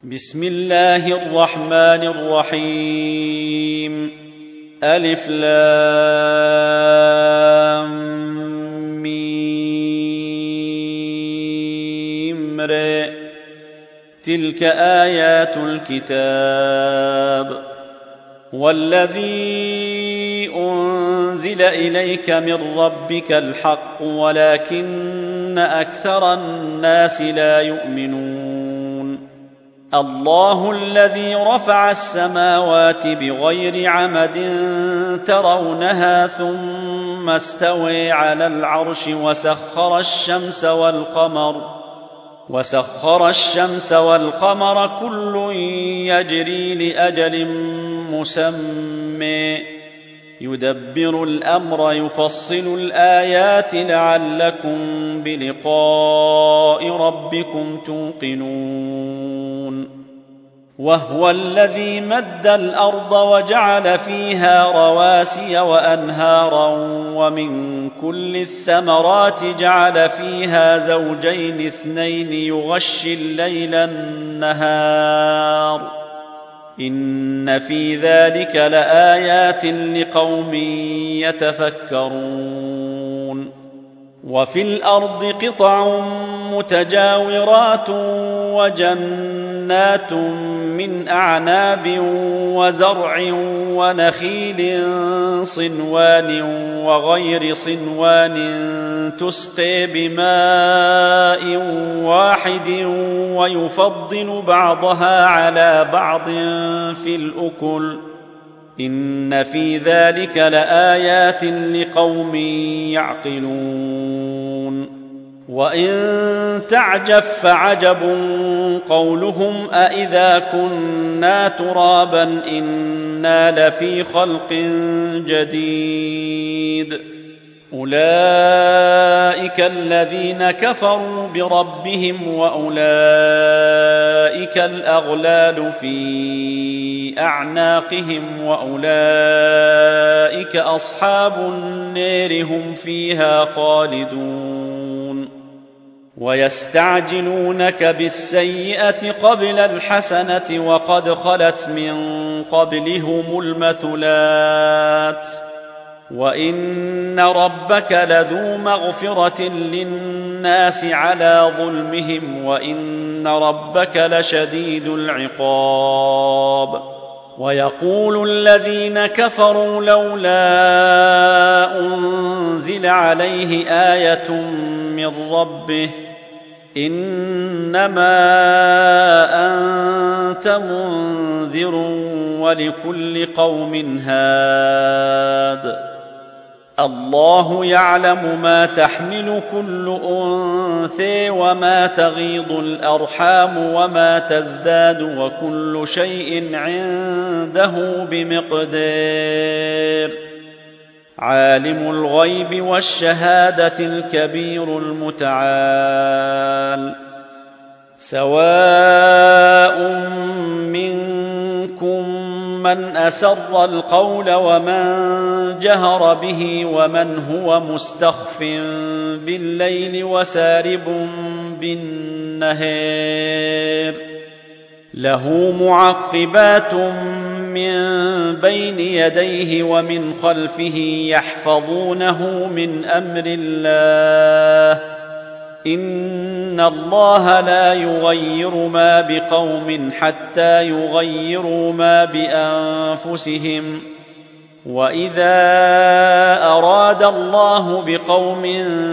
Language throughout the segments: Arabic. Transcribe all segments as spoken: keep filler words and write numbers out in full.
بسم الله الرحمن الرحيم. ألف لام ميم ر. تلك آيات الكتاب. والذي أنزل إليك من ربك الحق ولكن أكثر الناس لا يؤمنون. الله الذي رفع السماوات بغير عمد ترونها ثم استوى على العرش وسخر الشمس والقمر وسخر الشمس والقمر كل يجري لأجل مسمى يدبر الأمر يفصل الآيات لعلكم بلقاء ربكم توقنون. وهو الذي مد الأرض وجعل فيها رواسي وأنهارا ومن كل الثمرات جعل فيها زوجين اثنين يغشي الليل النهار إن في ذلك لآيات لقوم يتفكرون. وفي الأرض قطع متجاورات وجنات من أعناب وزرع ونخيل صنوان وغير صنوان تسقي بماء واحد ويفضل بعضها على بعض في الأكل إن في ذلك لآيات لقوم يعقلون. وإن تعجب فعجب قولهم أإذا كنا ترابا إنا لفي خلق جديد. أولئك الذين كفروا بربهم وأولئك الأغلال في أعناقهم وأولئك أصحاب النار هم فيها خالدون. ويستعجلونك بالسيئة قبل الحسنة وقد خلت من قبلهم المثلات وإن ربك لذو مغفرة للناس على ظلمهم وإن ربك لشديد العقاب. ويقول الذين كفروا لولا أنزل عليه آية من ربه إنما أنت منذر ولكل قوم هاد. الله يعلم ما تحمل كل أنثى وما تغيض الأرحام وما تزداد وكل شيء عنده بمقدار. عالم الغيب والشهادة الكبير المتعال. سواء منكم من أسر القول ومن جهر به ومن هو مستخف بالليل وسارب بالنهار. له معقبات من بين يديه ومن خلفه يحفظونه من أمر الله إن الله لا يغير ما بقوم حتى يغيروا ما بأنفسهم وإذا أراد الله بقوم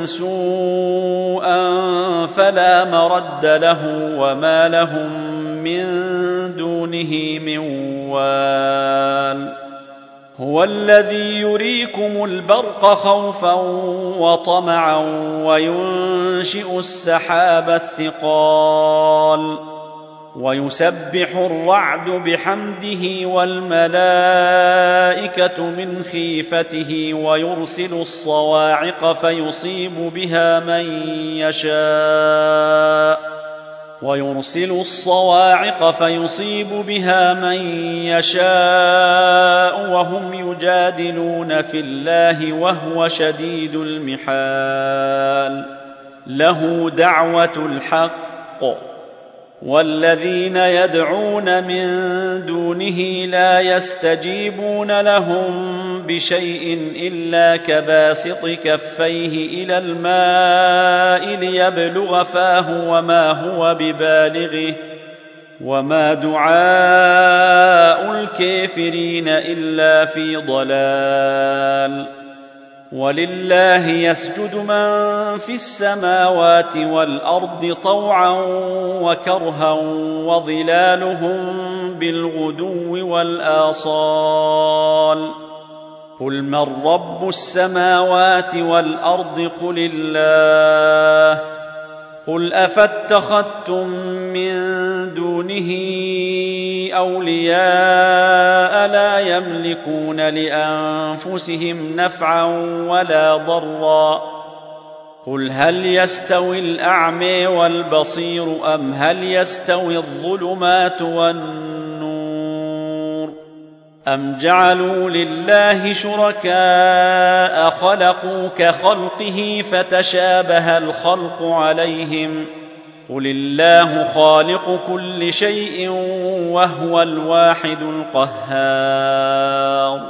سوءا فلا مرد له وما لهم من دونه من وال. هو الذي يريكم البرق خوفا وطمعا وينشئ السحاب الثقال ويسبح الرعد بحمده والملائكة من خيفته ويرسل الصواعق فيصيب بها من يشاء ويرسل الصواعق فيصيب بها من يشاء وهم يجادلون في الله وهو شديد المحال. له دعوة الحق والذين يدعون من دونه لا يستجيبون لهم بشيء إلا كباسط كفيه إلى الماء ليبلغ فاه وما هو ببالغه وما دعاء الكافرين إلا في ضلال. ولله يسجد من في السماوات والأرض طوعا وكرها وظلالهم بالغدو والآصال. قل من رب السماوات والأرض قل الله. قل أفاتخذتم من دونه أولياء لا يملكون لأنفسهم نفعا ولا ضرا. قل هل يستوي الأعمى والبصير أم هل يستوي الظلمات والنور أم جعلوا لله شركاء خلقوا كخلقه فتشابه الخلق عليهم. قل الله خالق كل شيء وهو الواحد القهار.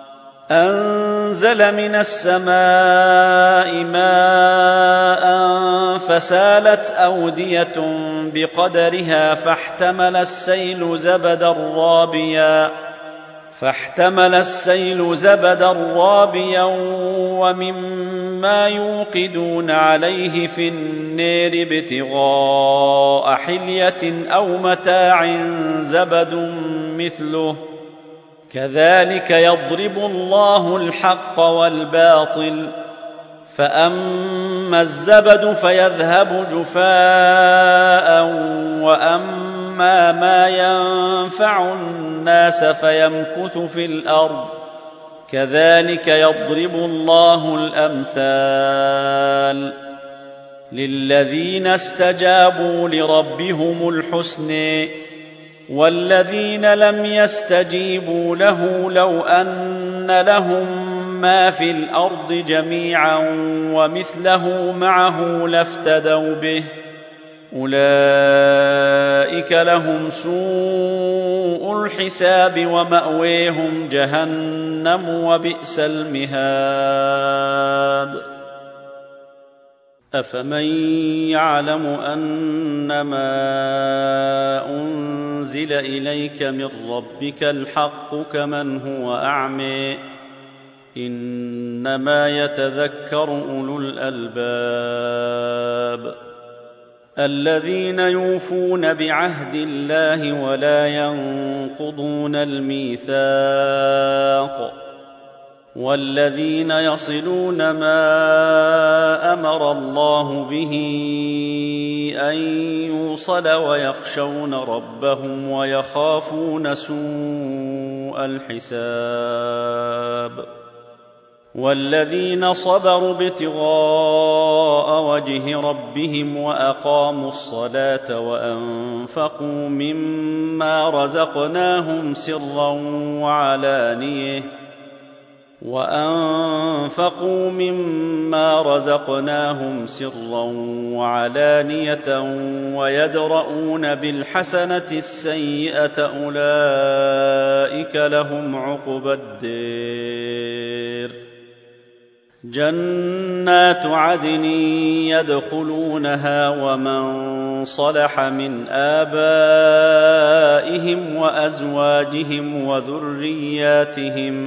أنزل من السماء ماء فسالت أودية بقدرها فاحتمل السيل زبدا رابيا فاحتمل السيل زبدا رابيا ومما يوقدون عليه في النار ابتغاء حلية أو متاع زبد مثله كذلك يضرب الله الحق والباطل. فأما الزبد فيذهب جفاء وأما ما ينفع الناس فيمكث في الأرض كذلك يضرب الله الأمثال. للذين استجابوا لربهم الحسنى والذين لم يستجيبوا له لو أن لهم ما في الأرض جميعا ومثله معه لافتدوا به أولئك لهم سوء الحساب ومأويهم جهنم وبئس المهاد. أفمن يعلم أنما أنزل إليك من ربك الحق كمن هو أعمى إنما يتذكر أولو الألباب. الذين يوفون بعهد الله ولا ينقضون الميثاق والذين يصلون ما أمر الله به أن يوصل ويخشون ربهم ويخافون سوء الحساب. والذين صبروا ابتغاء وجه ربهم وأقاموا الصلاة وأنفقوا مما رزقناهم سرا وعلانية وأنفقوا مما رزقناهم سرا وعلانية ويدرؤون بالحسنة السيئة أولئك لهم عقبى الدير. جنات عدن يدخلونها ومن صلح من آبائهم وأزواجهم وذرياتهم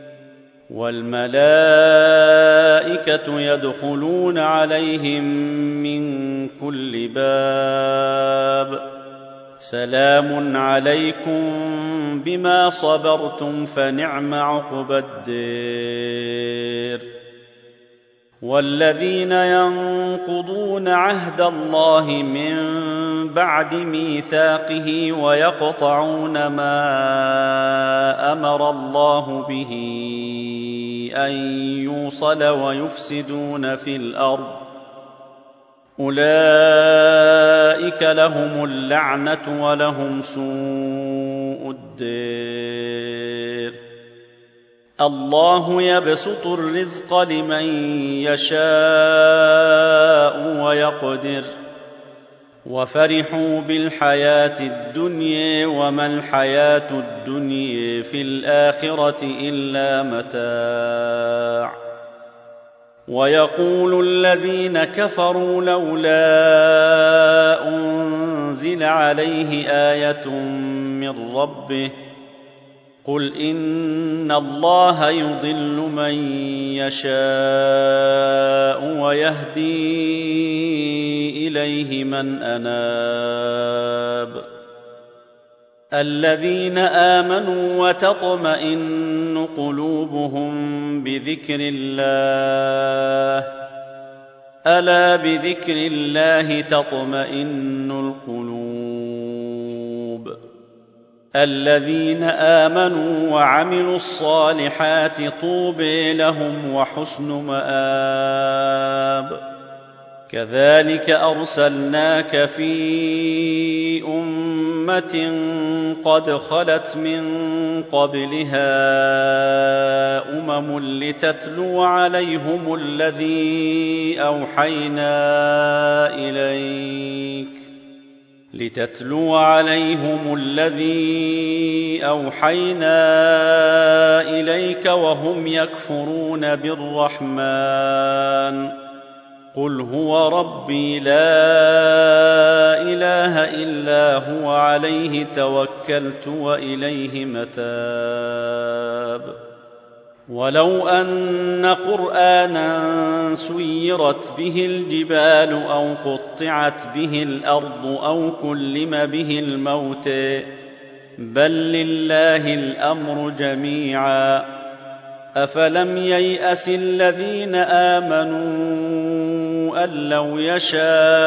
والملائكة يدخلون عليهم من كل باب سلام عليكم بما صبرتم فنعم عقبى الدير. والذين ينقضون عهد الله من بعد ميثاقه ويقطعون ما أمر الله به أن يوصل ويفسدون في الأرض أولئك لهم اللعنة ولهم سوء الدير. الله يبسط الرزق لمن يشاء ويقدر وفرحوا بالحياة الدنيا وما الحياة الدنيا في الآخرة إلا متاع. ويقول الذين كفروا لولا أنزل عليه آية من ربه قل إن الله يضل من يشاء ويهدي إليه من أناب. الذين آمنوا وتطمئن قلوبهم بذكر الله ألا بذكر الله تطمئن القلوب. الذين آمنوا وعملوا الصالحات طوبى لهم وحسن مآب. كذلك أرسلناك في أمة قد خلت من قبلها أمم لتتلو عليهم الذي أوحينا إليك لتتلو عليهم الذي أوحينا إليك وهم يكفرون بالرحمن قل هو ربي لا إله إلا هو عليه توكلت وإليه متاب. ولو أن قرآنا سيرت به الجبال أو قطعت به الأرض أو كلم به الموت بل لله الأمر جميعا أفلم ييأس الذين آمنوا أن لو يشاء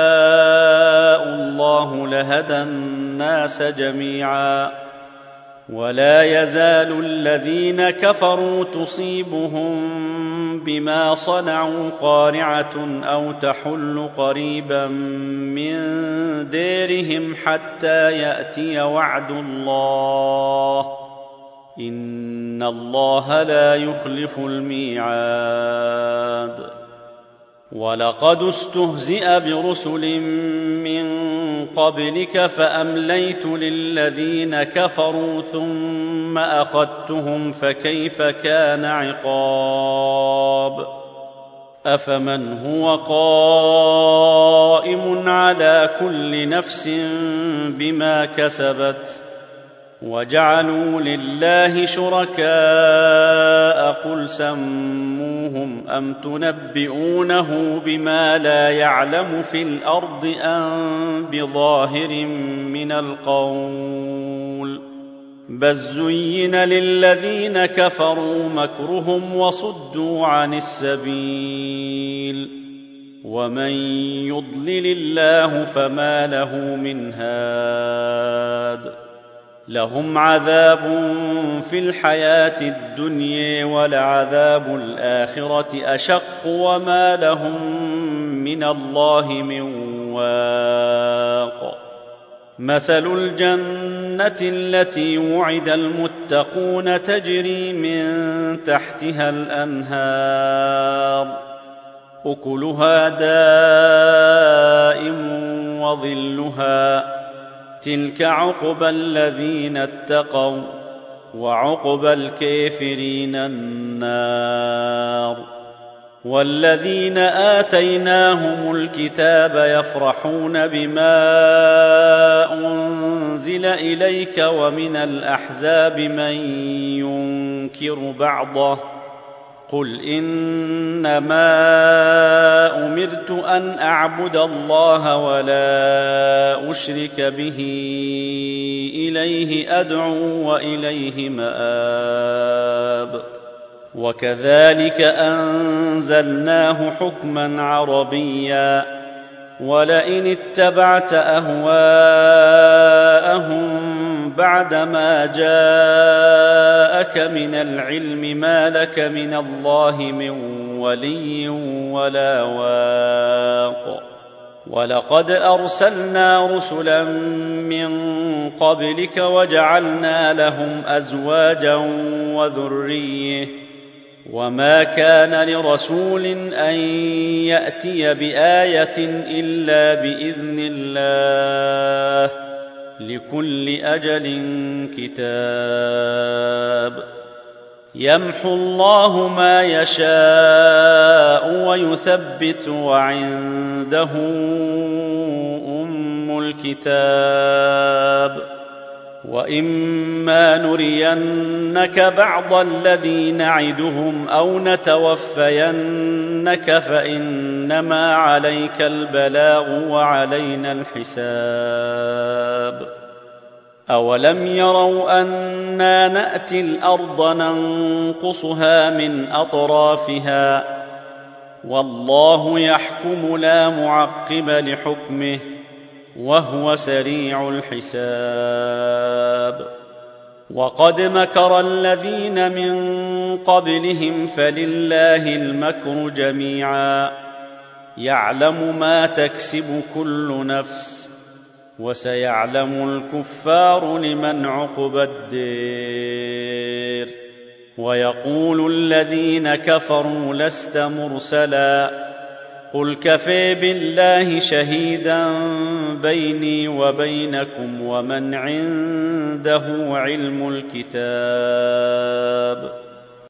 الله لهدى الناس جميعا ولا يزال الذين كفروا تصيبهم بما صنعوا قارعة أو تحل قريبا من ديرهم حتى يأتي وعد الله إن الله لا يخلف الميعاد. ولقد استهزئ برسل من قبلك فأمليت للذين كفروا ثم أخذتهم فكيف كان عقاب. أفمن هو قائم على كل نفس بما كسبت وجعلوا لله شركاء قل سموهم أم تنبئونه بما لا يعلم في الأرض أم بظاهر من القول بل زين للذين كفروا مكرهم وصدوا عن السبيل ومن يضلل الله فما له من هاد. لهم عذاب في الحياة الدنيا ولعذاب الآخرة أشق وما لهم من الله من واق. مثل الجنة التي وعد المتقون تجري من تحتها الأنهار أكلها دائم وظلها تلك عقبى الذين اتقوا وعقبى الكافرين النار. والذين آتيناهم الكتاب يفرحون بما أنزل إليك ومن الأحزاب من ينكر بعضه قل إنما أمرت أن أعبد الله ولا أشرك به إليه أدعو وإليه مآب. وكذلك أنزلناه حكما عربيا ولئن اتبعت أهواءهم بعدما جاءك من العلم ما لك من الله من ولي ولا واق. ولقد أرسلنا رسلا من قبلك وجعلنا لهم أزواجا وذرية وما كان لرسول أن يأتي بآية إلا بإذن الله لكل أجل كتاب يمحو الله ما يشاء ويثبت وعنده أم الكتاب وإما نرينك بعض الذي نعدهم أو نتوفينك فإنما عليك البلاغ وعلينا الحساب أولم يروا أنا نأتي الأرض ننقصها من أطرافها والله يحكم لا معقب لحكمه وهو سريع الحساب وقد مكر الذين من قبلهم فلله المكر جميعا يعلم ما تكسب كل نفس وسيعلم الكفار لمن عقبى الدير ويقول الذين كفروا لست مرسلا قل كفى بالله شهيدا بيني وبينكم ومن عنده علم الكتاب